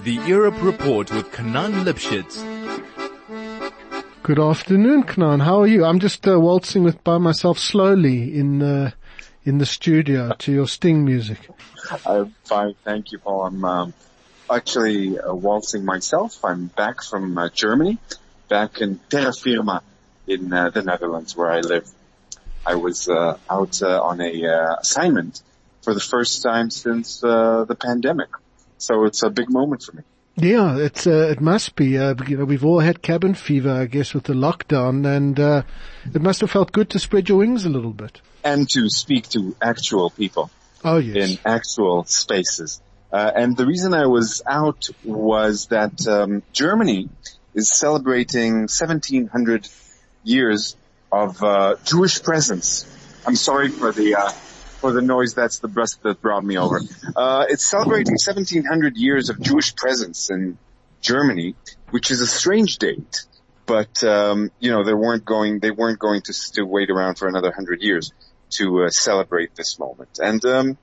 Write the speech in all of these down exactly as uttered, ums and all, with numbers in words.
The Europe Report with Knan Lipschitz. Good afternoon, Knan. How are you? I'm just uh, waltzing with by myself slowly in uh, in the studio to your Sting music. I'm fine, thank you, Paul. I'm um, actually uh, waltzing myself. I'm back from uh, Germany, back in Terra Firma in uh, the Netherlands, where I live. I was uh, out uh, on a uh, assignment for the first time since uh, the pandemic, so it's a big moment for me. Yeah, it's uh, it must be. Uh, you know, we've all had cabin fever, I guess, with the lockdown, and uh, it must have felt good to spread your wings a little bit and to speak to actual people. Oh yes, in actual spaces. Uh, and the reason I was out was that um, Germany is celebrating seventeen hundred years of uh, Jewish presence. I'm sorry for the uh, for the noise. That's the bus that brought me over. Uh, it's celebrating seventeen hundred years of Jewish presence in Germany, which is a strange date. But um, you know, they weren't going. They weren't going to, to wait around for another hundred years to uh, celebrate this moment. And um,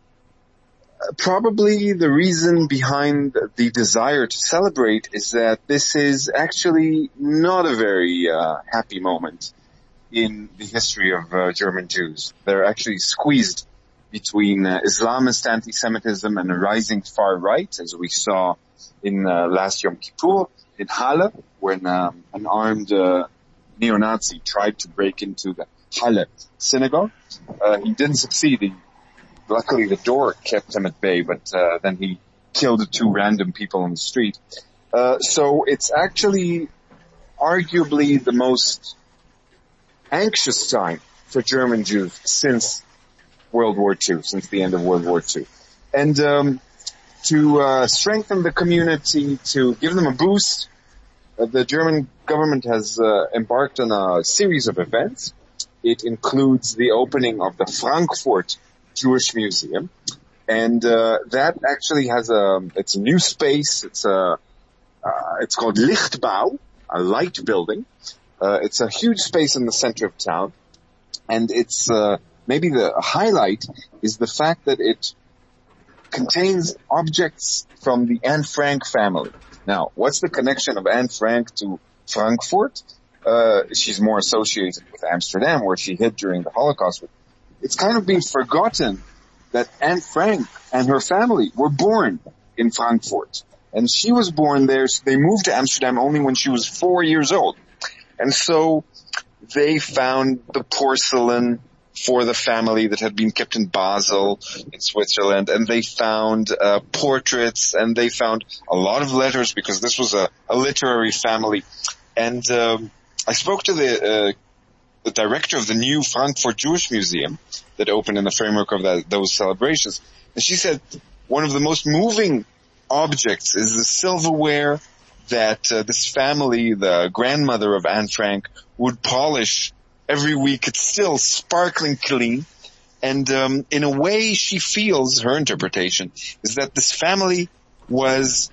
probably the reason behind the desire to celebrate is that this is actually not a very uh, happy moment in the history of uh, German Jews. They're actually squeezed between uh, Islamist anti-Semitism and a rising far right, as we saw in uh, last Yom Kippur in Halle, when um, an armed uh, neo-Nazi tried to break into the Halle synagogue. Uh, he didn't succeed. He, luckily the door kept him at bay, but uh, then he killed two random people on the street. Uh, so it's actually arguably the most anxious time for German Jews since World War Two, since the end of World War Two. And um, to uh, strengthen the community, to give them a boost, uh, the German government has uh, embarked on a series of events. It includes the opening of the Frankfurt Jewish Museum, and uh, that actually has a it's a new space. It's a uh, it's called Lichtbau, a light building. Uh, it's a huge space in the center of town, and it's uh, maybe the highlight is the fact that it contains objects from the Anne Frank family. Now, what's the connection of Anne Frank to Frankfurt? Uh, she's more associated with Amsterdam, where she hid during the Holocaust. It's kind of been forgotten that Anne Frank and her family were born in Frankfurt. And she was born there. So they moved to Amsterdam only when she was four years old. And so they found the porcelain for the family that had been kept in Basel in Switzerland. And they found uh, portraits, and they found a lot of letters, because this was a, a literary family. And um, I spoke to the uh, the director of the new Frankfurt Jewish Museum that opened in the framework of that, those celebrations. And she said one of the most moving objects is the silverware that uh, this family, the grandmother of Anne Frank, would polish every week. It's still sparkling clean. And um, in a way, she feels, her interpretation, is that this family was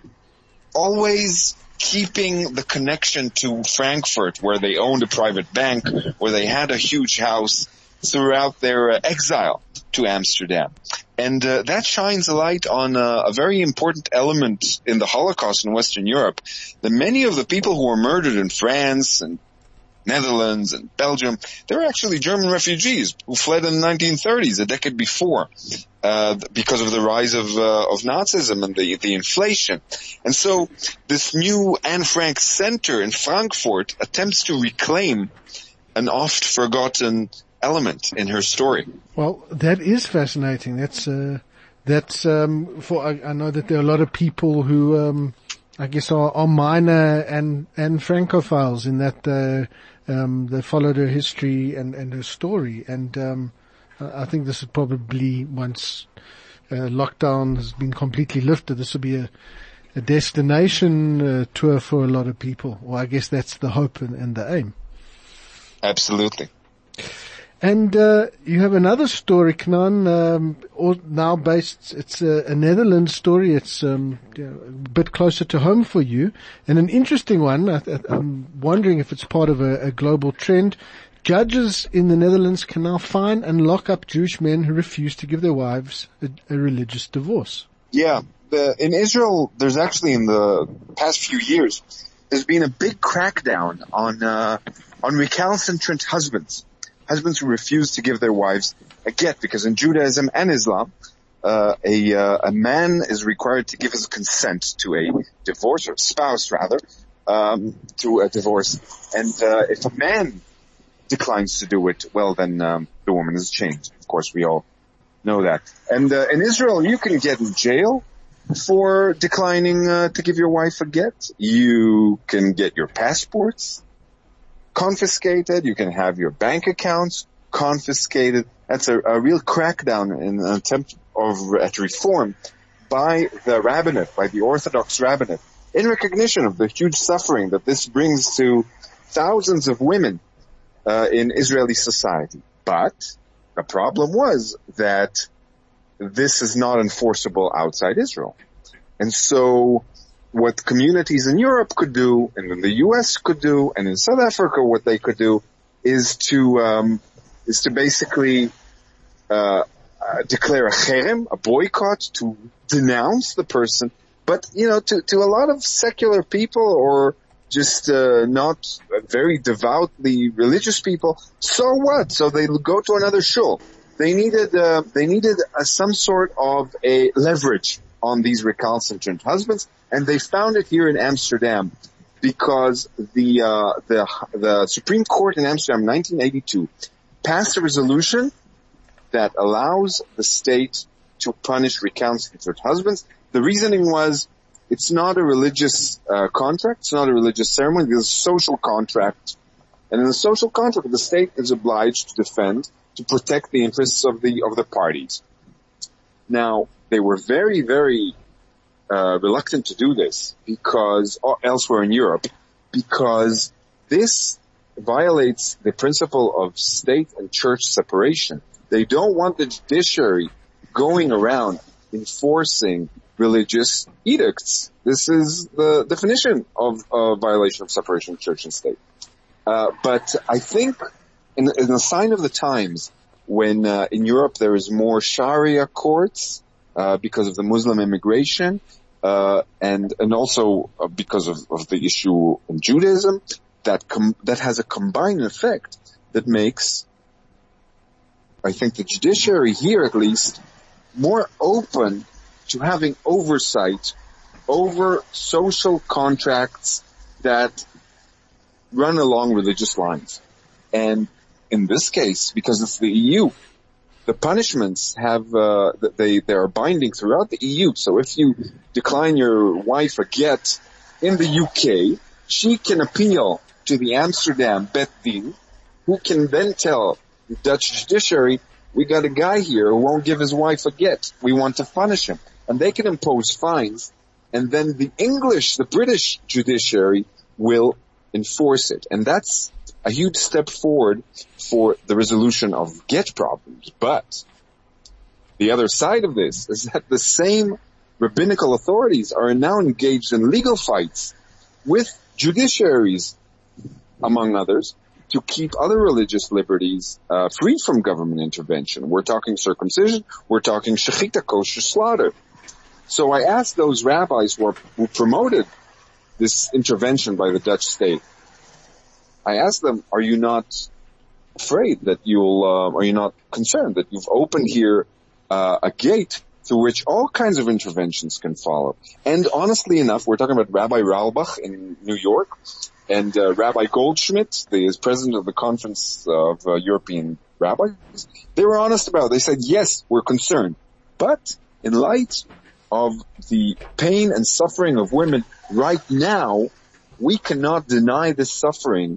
always keeping the connection to Frankfurt, where they owned a private bank, where they had a huge house, throughout their uh, exile to Amsterdam. And uh, that shines a light on uh, a very important element in the Holocaust in Western Europe, that many of the people who were murdered in France and Netherlands and Belgium, they were actually German refugees who fled in the nineteen thirties, a decade before, uh, because of the rise of, uh, of Nazism and the, the inflation. And so this new Anne Frank Center in Frankfurt attempts to reclaim an oft forgotten element in her story. Well, that is fascinating. That's, uh, that's, um, for, I, I know that there are a lot of people who, um, I guess are, are minor and, and Francophiles in that, uh, um, they followed her history and, and her story. And, um, I think this is probably once, uh, lockdown has been completely lifted, this will be a, a destination uh, tour for a lot of people. Well, I guess that's the hope and, and the aim. Absolutely. And uh, you have another story, Knan, um, all now based, it's a, a Netherlands story. It's um, you know, a bit closer to home for you, and an interesting one. I, I, I'm wondering if it's part of a, a global trend. Judges in the Netherlands can now fine and lock up Jewish men who refuse to give their wives a, a religious divorce. Yeah, the, in Israel, there's actually in the past few years, there's been a big crackdown on, uh, on recalcitrant husbands. Husbands who refuse to give their wives a get, because in Judaism and Islam, uh, a, uh, a man is required to give his consent to a divorce, or spouse rather, um, to a divorce. And, uh, if a man declines to do it, well then, um, the woman is changed. Of course, we all know that. And, uh, in Israel, you can get in jail for declining, uh, to give your wife a get. You can get your passports confiscated. You can have your bank accounts confiscated. That's a, a real crackdown in an attempt of, at reform by the rabbinate, by the Orthodox rabbinate, in recognition of the huge suffering that this brings to thousands of women uh, in Israeli society. But the problem was that this is not enforceable outside Israel. And so what communities in Europe could do, and in the U S could do, and in South Africa what they could do is to um, is to basically uh, uh declare a cherem, a boycott, to denounce the person. But, you know, to, to a lot of secular people, or just uh, not very devoutly religious people, so what? So they go to another shul. They needed uh, they needed uh, some sort of a leverage on these recalcitrant husbands, and they found it here in Amsterdam, because the uh, the the Supreme Court in Amsterdam in nineteen eighty-two passed a resolution that allows the state to punish recalcitrant husbands. The reasoning was, it's not a religious uh, contract, it's not a religious ceremony, it's a social contract. And in the social contract, the state is obliged to defend, to protect the interests of the of the parties. Now, they were very, very uh, reluctant to do this, because or elsewhere in Europe, because this violates the principle of state and church separation. They don't want the judiciary going around enforcing religious edicts. This is the definition of a violation of separation of church and state. Uh, but I think in, in a sign of the times, when uh, in Europe there is more Sharia courts uh, because of the Muslim immigration, uh, and and also uh, because of, of the issue in Judaism, that com- that has a combined effect that makes, I think, the judiciary here at least more open to having oversight over social contracts that run along religious lines. And in this case, because it's the E U, the punishments have, uh, they, they are binding throughout the E U. So if you decline your wife a get in the U K, she can appeal to the Amsterdam Bet Din, who can then tell the Dutch judiciary, we got a guy here who won't give his wife a get. We want to punish him. And they can impose fines, and then the English, the British judiciary will enforce it. And that's a huge step forward for the resolution of get problems. But the other side of this is that the same rabbinical authorities are now engaged in legal fights with judiciaries, among others, to keep other religious liberties uh, free from government intervention. We're talking circumcision, we're talking shechita, kosher slaughter. So I asked those rabbis who, are, who promoted this intervention by the Dutch state, I asked them, are you not afraid that you'll, uh, are you not concerned that you've opened here uh, a gate through which all kinds of interventions can follow? And honestly enough, we're talking about Rabbi Ralbach in New York, and uh, Rabbi Goldschmidt, the is president of the Conference of uh, European Rabbis. They were honest about it. They said, yes, we're concerned. But in light of the pain and suffering of women right now, we cannot deny this suffering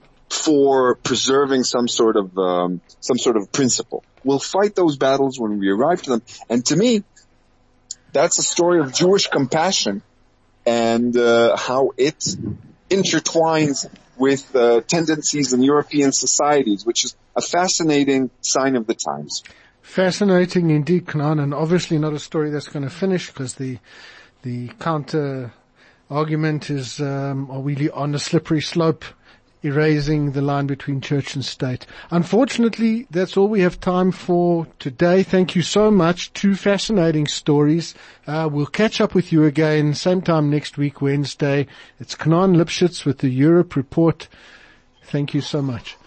for preserving some sort of um, some sort of principle. We'll fight those battles when we arrive to them. And to me, that's a story of Jewish compassion and uh, how it intertwines with uh, tendencies in European societies, which is a fascinating sign of the times. Fascinating indeed, Knan, and obviously not a story that's going to finish, because the the counter argument is, um, are we on a slippery slope erasing the line between church and state. Unfortunately, that's all we have time for today. Thank you so much. Two fascinating stories. Uh, we'll catch up with you again same time next week, Wednesday. It's Knan Lipschitz with the Europe Report. Thank you so much.